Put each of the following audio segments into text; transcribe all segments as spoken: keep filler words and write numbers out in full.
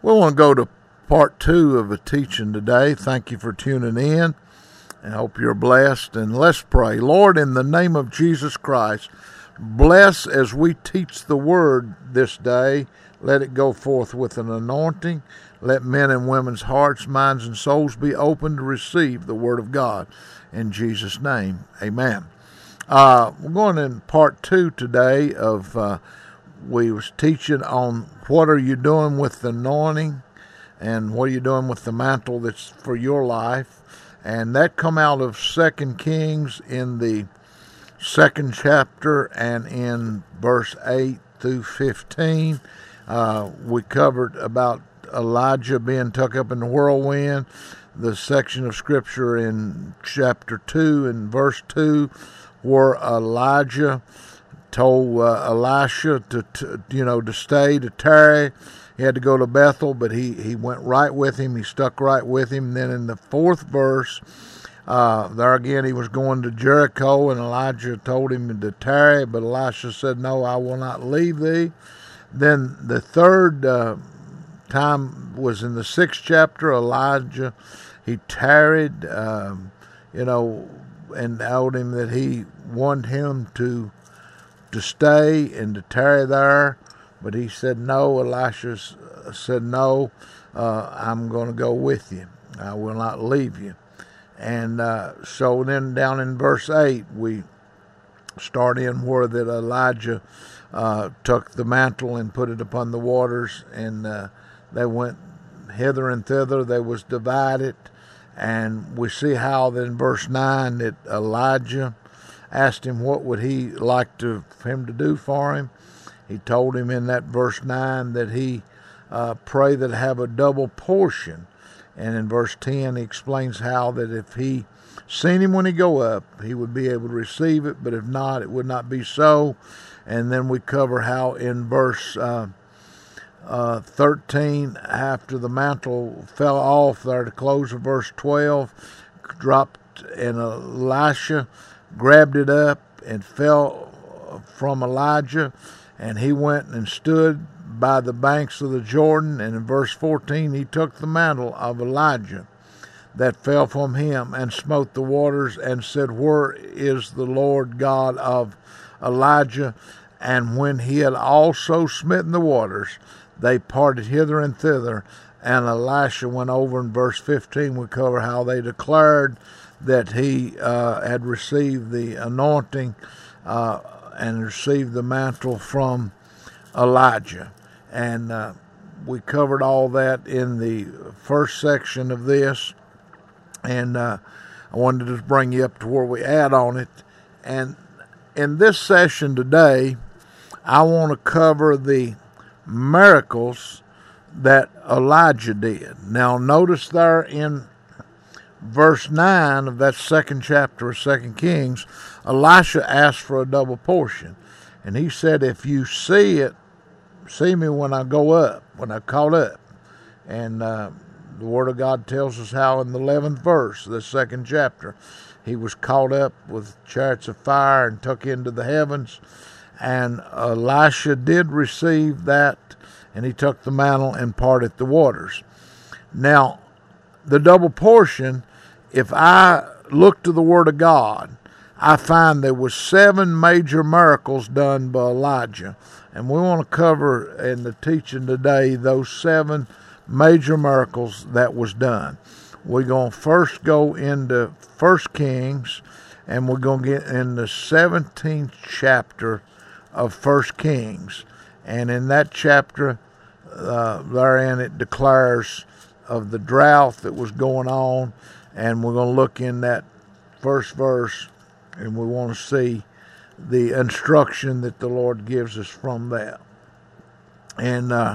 We want to go to part two of a teaching today. Thank you for tuning in, and I hope you're blessed. And let's pray. Lord, in the name of Jesus Christ, bless as we teach the word this day. Let it go forth with an anointing. Let men and women's hearts, minds, and souls be open to receive the word of God. In Jesus' name, amen. Uh, we're going in part two today of, uh, we was teaching on what are you doing with the anointing and what are you doing with the mantle that's for your life. And that come out of Second Kings in the second chapter and in verse eight through fifteen. Uh, we covered about Elijah being tucked up in the whirlwind. The section of scripture in chapter two and verse two, where Elijah told uh, Elisha to, to, you know, to stay, to tarry. He had to go to Bethel, but he, he went right with him. He stuck right with him. And then in the fourth verse, uh, there again, he was going to Jericho, and Elijah told him to tarry, but Elisha said, "No, I will not leave thee." Then the third uh, time was in the sixth chapter. Elijah, he tarried, um, you know, and told him that he wanted him to to stay and to tarry there. But he said no. Elisha said, "No, uh, I'm going to go with you. I will not leave you." And uh, so then down in verse eight, we start in where that Elijah uh, took the mantle and put it upon the waters, and uh, they went hither and thither. They was divided. And we see how that in verse nine that Elijah asked him what would he like to, for him to do for him. He told him in that verse nine that he uh, pray that have a double portion. And in verse ten he explains how that if he seen him when he go up, he would be able to receive it, but if not, it would not be so. And then we cover how in verse uh, uh, thirteen, after the mantle fell off there, to close of verse twelve, dropped, and Elisha grabbed it up and fell from Elijah, and he went and stood by the banks of the Jordan. And in verse fourteen, he took the mantle of Elijah that fell from him and smote the waters and said, "Where is the Lord God of Elijah?" And when he had also smitten the waters, they parted hither and thither, and Elisha went over. In verse fifteen, we cover how they declared that he uh, had received the anointing uh, and received the mantle from Elijah. And uh, we covered all that in the first section of this. And uh, I wanted to just bring you up to where we add on it. And in this session today, I want to cover the miracles that Elijah did. Now, notice there in verse nine of that second chapter of Second Kings, Elisha asked for a double portion. And he said, "If you see it, see me when I go up, when I caught up." And uh, the Word of God tells us how in the eleventh verse of the second chapter, he was caught up with chariots of fire and took into the heavens. And Elisha did receive that, and he took the mantle and parted the waters. Now, the double portion, if I look to the Word of God, I find there was seven major miracles done by Elijah. And we want to cover in the teaching today those seven major miracles that was done. We're going to first go into First Kings, and we're going to get in the seventeenth chapter of First Kings. And in that chapter, uh, therein it declares of the drought that was going on. And we're going to look in that first verse, and we want to see the instruction that the Lord gives us from that. And uh,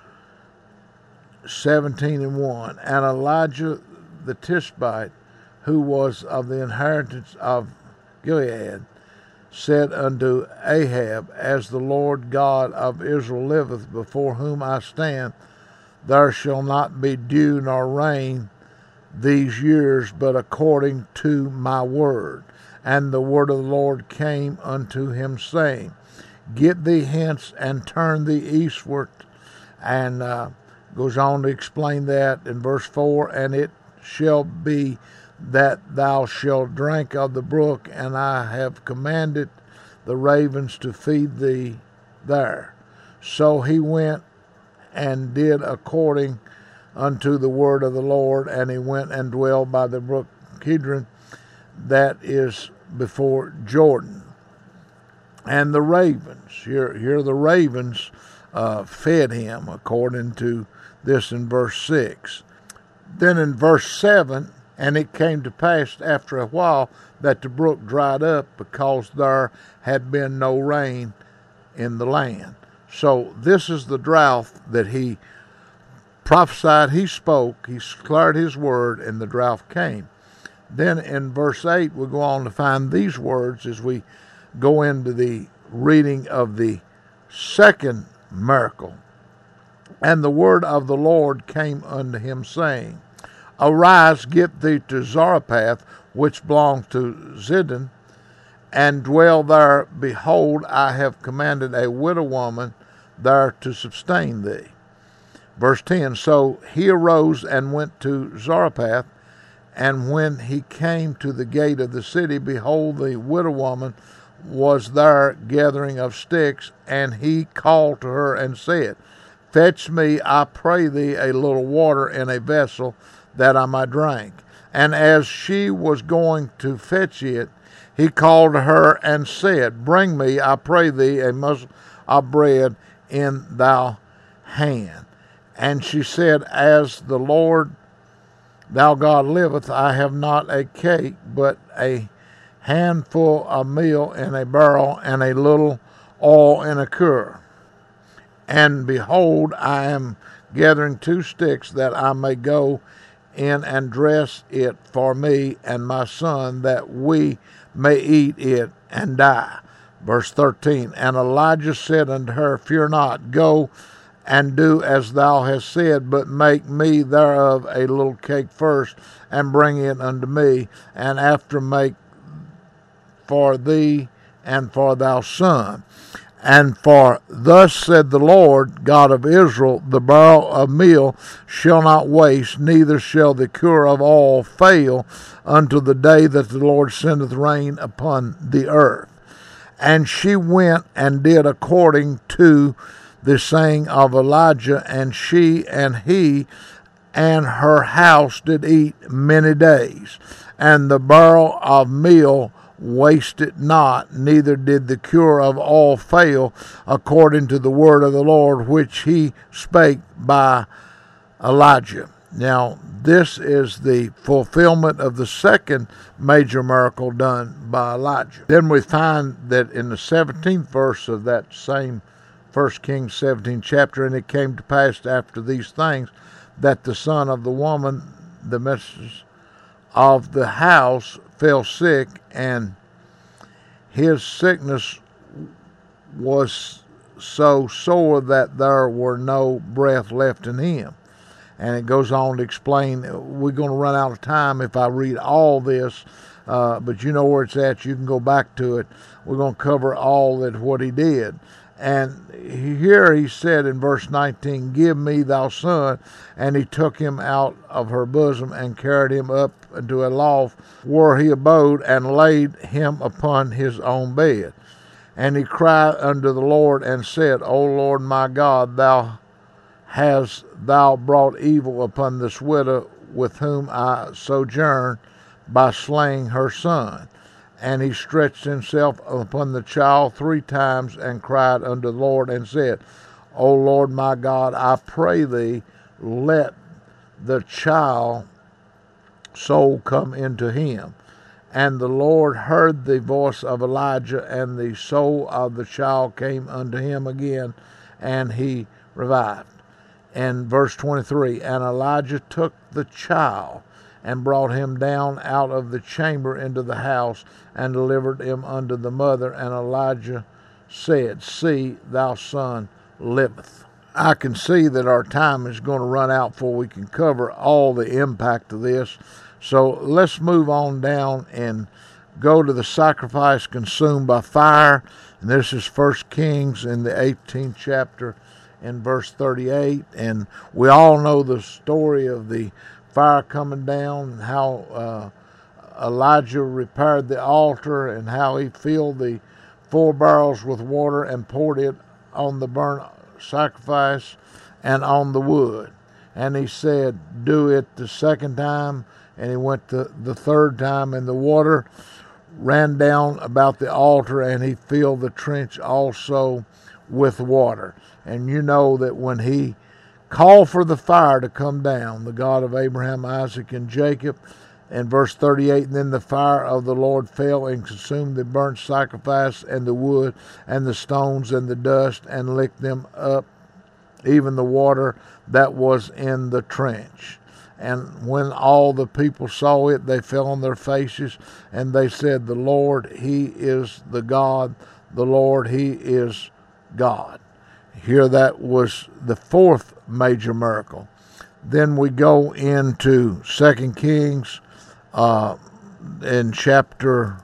seventeen and one, and Elijah the Tishbite, who was of the inheritance of Gilead, said unto Ahab, "As the Lord God of Israel liveth, before whom I stand, there shall not be dew nor rain these years, but according to my word." And the word of the Lord came unto him, saying, "Get thee hence and turn thee eastward, and uh, Goes on to explain that in verse four, and it shall be that thou shalt drink of the brook, and I have commanded the ravens to feed thee there. So he went and did according unto the word of the Lord, and he went and dwelled by the brook Kidron, that is before Jordan. And the ravens, here, here the ravens uh, fed him, according to this in verse six. Then in verse seven, and it came to pass after a while that the brook dried up, because there had been no rain in the land. So this is the drought that he prophesied, he spoke, he declared his word, and the drought came. Then in verse eight, we go on to find these words as we go into the reading of the second miracle. And the word of the Lord came unto him, saying, Arise, get thee to Zarephath, which belongs to Zidon, and dwell there. Behold, I have commanded a widow woman there to sustain thee. Verse ten, So he arose and went to Zarephath, and when he came to the gate of the city, behold, the widow woman was there gathering of sticks, and he called to her and said, Fetch me, I pray thee, a little water in a vessel, that I might drink. And as she was going to fetch it, he called to her and said, Bring me, I pray thee, a morsel of bread in thou hand. And she said, As the Lord thou God liveth, I have not a cake, but a handful of meal in a barrel, and a little oil in a cur. And behold, I am gathering two sticks, that I may go in and dress it for me and my son, that we may eat it and die. Verse thirteen, And Elijah said unto her, Fear not, go and do as thou hast said, but make me thereof a little cake first, and bring it unto me, and after make for thee and for thy son. And for thus said the Lord God of Israel, the barrel of meal shall not waste, neither shall the cure of oil fail, until the day that the Lord sendeth rain upon the earth. And she went and did according to the saying of Elijah, and she and he and her house did eat many days. And the barrel of meal wasted not, neither did the cure of all fail, according to the word of the Lord which he spake by Elijah. Now, this is the fulfillment of the second major miracle done by Elijah. Then we find that in the seventeenth verse of that same First Kings seventeen chapter, and it came to pass after these things, that the son of the woman, the mistress of the house, fell sick, and his sickness was so sore that there were no breath left in him. And it goes on to explain, we're going to run out of time if I read all this, uh, but you know where it's at. You can go back to it. We're going to cover all that what he did. And here he said in verse nineteen, Give me thy son. And he took him out of her bosom, and carried him up into a loft, where he abode, and laid him upon his own bed. And he cried unto the Lord, and said, O Lord my God, thou hast thou brought evil upon this widow with whom I sojourn, by slaying her son. And he stretched himself upon the child three times, and cried unto the Lord, and said, O Lord my God, I pray thee, let the child soul come into him. And the Lord heard the voice of Elijah, and the soul of the child came unto him again, and he revived. And verse twenty-three, And Elijah took the child, and brought him down out of the chamber into the house, and delivered him unto the mother. And Elijah said, See, thy son liveth. I can see that our time is going to run out before we can cover all the impact of this. So let's move on down and go to the sacrifice consumed by fire. And this is First Kings in the eighteenth chapter in verse thirty-eight. And we all know the story of the fire coming down, and how uh, Elijah repaired the altar, and how he filled the four barrels with water and poured it on the burnt sacrifice and on the wood. And he said, do it the second time. And he went the, the third time, and the water ran down about the altar, and he filled the trench also with water. And you know that when he called for the fire to come down, the God of Abraham, Isaac, and Jacob, in verse thirty-eight, and then the fire of the Lord fell and consumed the burnt sacrifice and the wood and the stones and the dust, and licked them up, even the water that was in the trench. And when all the people saw it, they fell on their faces, and they said, the Lord, he is the God. The Lord, he is God. Here, that was the fourth major miracle. Then we go into Second Kings uh, in chapter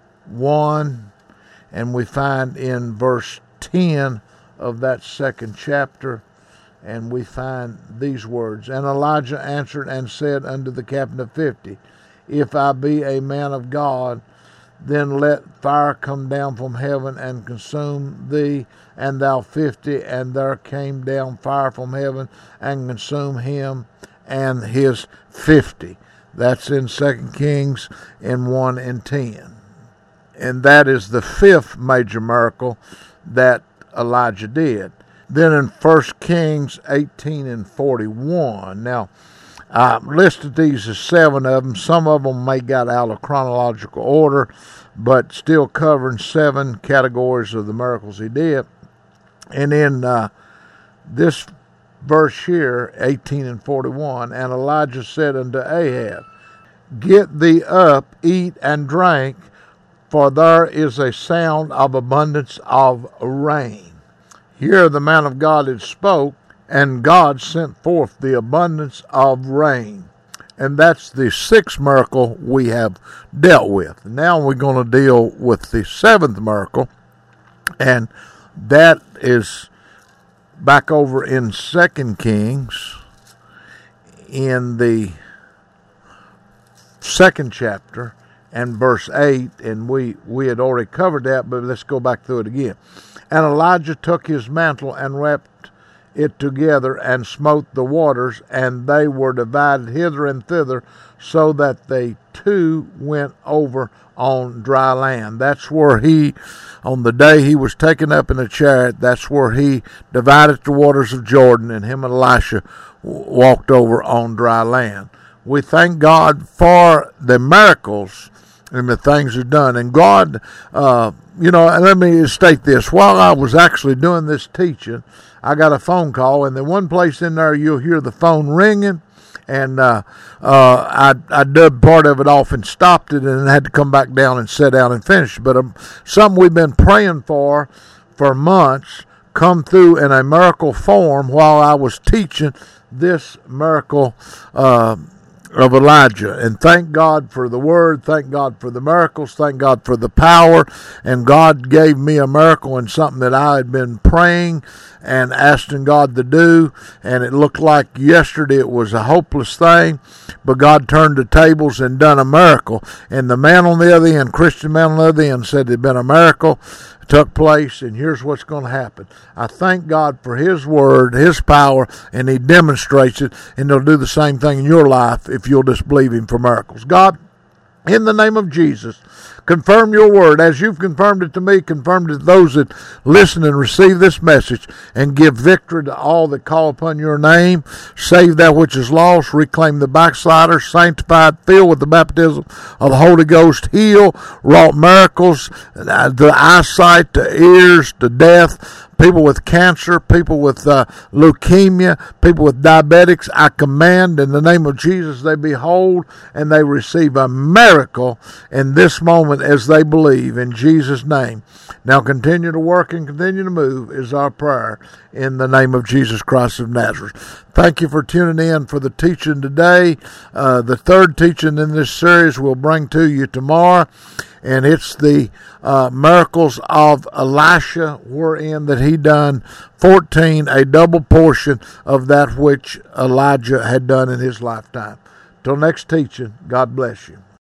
one, and we find in verse ten of that second chapter, and we find these words. And Elijah answered and said unto the captain of fifty, if I be a man of God, then let fire come down from heaven and consume thee and thou fifty. And there came down fire from heaven and consumed him and his fifty. That's in Second Kings in one and ten. And that is the fifth major miracle that Elijah did. Then in First Kings eighteen and forty-one. Now, I listed these as seven of them. Some of them may got out of chronological order, but still covering seven categories of the miracles he did. And in uh, this verse here, eighteen and forty-one, and Elijah said unto Ahab, get thee up, eat and drink, for there is a sound of abundance of rain. Here the man of God had spoke, and God sent forth the abundance of rain. And that's the sixth miracle we have dealt with. Now we're going to deal with the seventh miracle, and that is back over in Second Kings in the second chapter and verse eight, and we, we had already covered that, but let's go back through it again. And Elijah took his mantle and wrapped it together and smote the waters, and they were divided hither and thither, so that they two went over on dry land. That's where he, on the day he was taken up in a chariot, that's where he divided the waters of Jordan, and him and Elisha walked over on dry land. We thank God for the miracles and the things he's done. And God, uh, you know, let me state this. While I was actually doing this teaching, I got a phone call, and the one place in there you'll hear the phone ringing, and uh, uh, I, I dubbed part of it off and stopped it, and had to come back down and sit down and finish. But um, something we've been praying for for months come through in a miracle form while I was teaching this miracle uh of Elijah. And thank God for the word, thank God for the miracles, thank God for the power. And God gave me a miracle in something that I had been praying and asking God to do, and it looked like yesterday it was a hopeless thing, but God turned the tables and done a miracle. And the man on the other end, Christian man on the other end, said it had been a miracle took place, and here's what's going to happen. I thank God for his word, his power, and he demonstrates it, and he'll do the same thing in your life if you'll just believe him for miracles. God, in the name of Jesus, confirm your word as you've confirmed it to me, confirmed it to those that listen and receive this message, and give victory to all that call upon your name. Save that which is lost, reclaim the backslider, sanctified, filled with the baptism of the Holy Ghost, heal, wrought miracles, the eyesight, the ears, the deaf, people with cancer, people with uh, leukemia, people with diabetics. I command in the name of Jesus they be whole and they receive a miracle in this moment as they believe in Jesus' name. Now continue to work and continue to move is our prayer in the name of Jesus Christ of Nazareth. Thank you for tuning in for the teaching today. Uh, the third teaching in this series we'll bring to you tomorrow. and it's the uh, miracles of Elisha, wherein that he done fourteen, a double portion of that which Elijah had done in his lifetime. Till next teaching, God bless you.